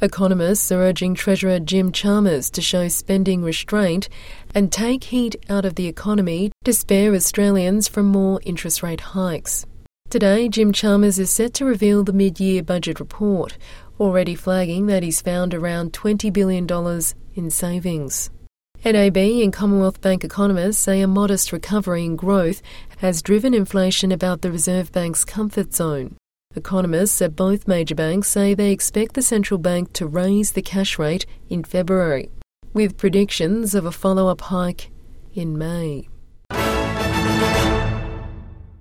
Economists are urging Treasurer Jim Chalmers to show spending restraint and take heat out of the economy to spare Australians from more interest rate hikes. Today, Jim Chalmers is set to reveal the mid-year budget report, already flagging that he's found around $20 billion in savings. NAB and Commonwealth Bank economists say a modest recovery in growth has driven inflation about the Reserve Bank's comfort zone. Economists at both major banks say they expect the central bank to raise the cash rate in February, with predictions of a follow-up hike in May.